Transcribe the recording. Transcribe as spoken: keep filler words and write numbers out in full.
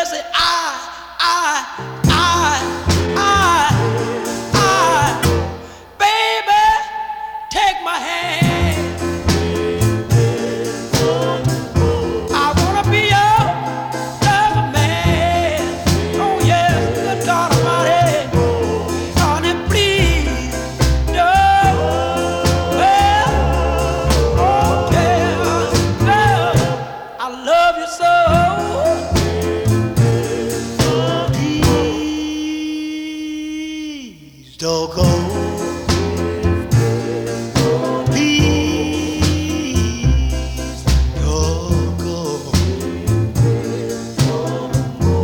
just say I, I, I, I, I. Baby, take my hand. I wanna be your lover man. Oh yes, good God Almighty. Honey, please, no. Well, okay, love, I love you so. Please don't go.